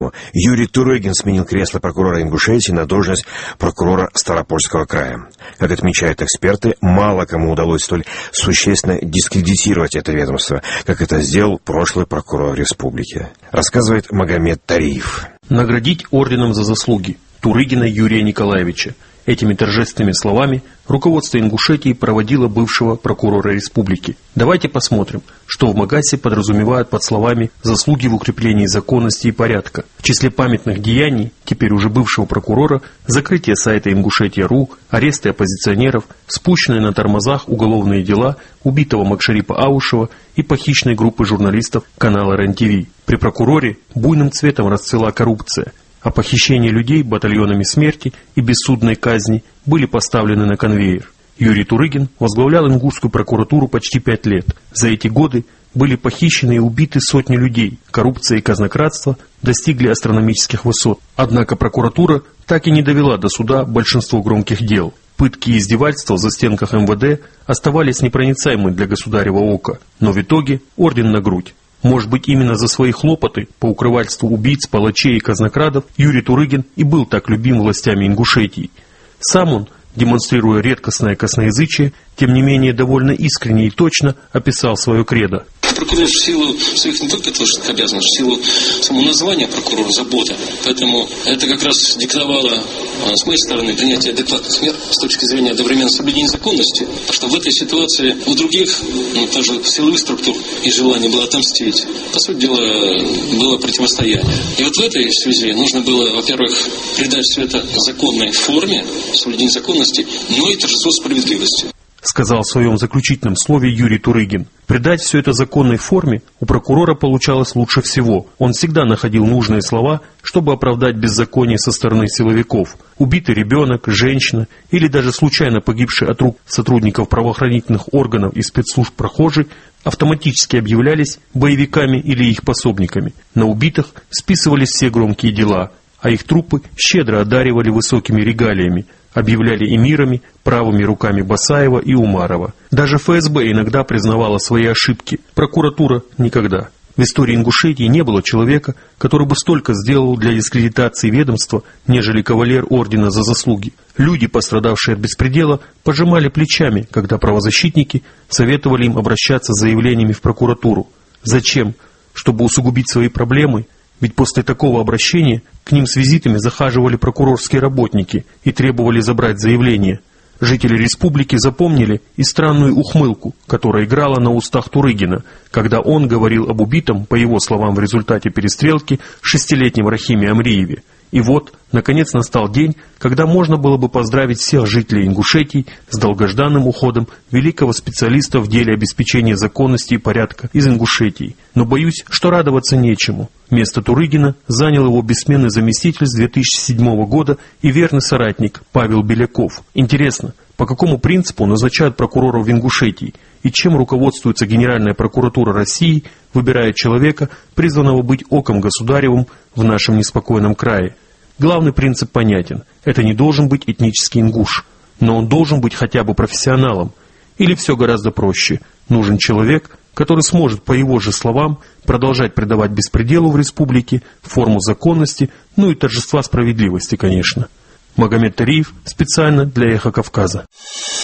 Юрий Турыгин сменил кресло прокурора Ингушетии на должность прокурора Ставропольского края. Как отмечают эксперты, мало кому удалось столь существенно дискредитировать это ведомство, как это сделал прошлый прокурор республики. Рассказывает Магомед Тариев. Наградить орденом за заслуги Турыгина Юрия Николаевича. Этими торжественными словами руководство Ингушетии проводило бывшего прокурора республики. Давайте посмотрим, что в Магасе подразумевают под словами «заслуги в укреплении законности и порядка». В числе памятных деяний, теперь уже бывшего прокурора, закрытие сайта Ингушетия.ру, аресты оппозиционеров, спущенные на тормозах уголовные дела убитого Макшарипа Аушева и похищенной группы журналистов канала РЕН-ТВ. При прокуроре буйным цветом расцвела коррупция, а похищение людей батальонами смерти и бессудной казни были поставлены на конвейер. Юрий Турыгин возглавлял Ингушскую прокуратуру почти 5 лет. За эти годы были похищены и убиты сотни людей. Коррупция и казнократство достигли астрономических высот. Однако прокуратура так и не довела до суда большинство громких дел. Пытки и издевательства в застенках МВД оставались непроницаемы для государева ока. Но в итоге орден на грудь. Может быть, именно за свои хлопоты по укрывательству убийц, палачей и казнокрадов Юрий Турыгин и был так любим властями Ингушетии. Сам он, демонстрируя редкостное косноязычие, тем не менее довольно искренне и точно описал свое кредо. Прокурор в силу своих не только должностных обязанностей, в силу самого названия прокурора забота. Поэтому это как раз диктовало с моей стороны принятие адекватных мер с точки зрения одновременно соблюдения законности. Что в этой ситуации у других, тоже силовых структур и желание было отомстить. По сути дела, было противостояние. И вот в этой связи нужно было, во-первых, придать все это законной форме, соблюдение законности, но и торжество справедливости. Сказал в своем заключительном слове Юрий Турыгин. Придать все это законной форме у прокурора получалось лучше всего. Он всегда находил нужные слова, чтобы оправдать беззаконие со стороны силовиков. Убитый ребенок, женщина или даже случайно погибший от рук сотрудников правоохранительных органов и спецслужб прохожий автоматически объявлялись боевиками или их пособниками. На убитых списывались все громкие дела, а их трупы щедро одаривали высокими регалиями, объявляли эмирами, правыми руками Басаева и Умарова. Даже ФСБ иногда признавала свои ошибки, прокуратура никогда. В истории Ингушетии не было человека, который бы столько сделал для дискредитации ведомства, нежели кавалер ордена за заслуги. Люди, пострадавшие от беспредела, пожимали плечами, когда правозащитники советовали им обращаться с заявлениями в прокуратуру. Зачем? Чтобы усугубить свои проблемы? Ведь после такого обращения к ним с визитами захаживали прокурорские работники и требовали забрать заявление. Жители республики запомнили и странную ухмылку, которая играла на устах Турыгина, когда он говорил об убитом, по его словам, в результате перестрелки, 6-летнем Рахиме Амриеве. И вот, наконец, настал день, когда можно было бы поздравить всех жителей Ингушетии с долгожданным уходом великого специалиста в деле обеспечения законности и порядка из Ингушетии. Но боюсь, что радоваться нечему. Место Турыгина занял его бессменный заместитель с 2007 года и верный соратник Павел Беляков. Интересно, по какому принципу назначают прокуроров в Ингушетии и чем руководствуется Генеральная прокуратура России, выбирая человека, призванного быть оком государевым в нашем неспокойном крае? Главный принцип понятен. Это не должен быть этнический ингуш, но он должен быть хотя бы профессионалом. Или все гораздо проще. Нужен человек, который сможет, по его же словам, продолжать придавать беспределу в республике форму законности, ну и торжества справедливости, конечно. Магомед Тариев специально для «Эхо Кавказа».